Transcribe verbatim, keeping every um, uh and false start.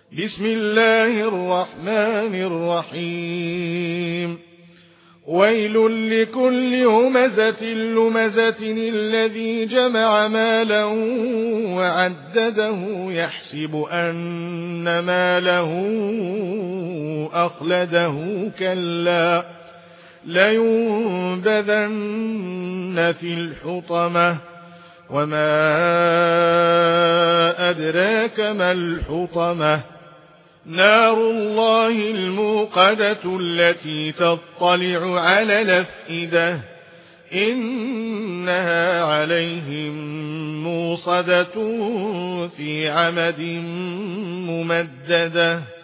بسم الله الرحمن الرحيم ويل لكل همزة لمزة الذي جمع مالا وعدده يحسب أن ماله أخلده كلا لينبذن في الحطمة وما أدراك ما الحطمة نار الله الموقدة التي تطلع على الأفئدة إنها عليهم موصدة في عمد ممددة.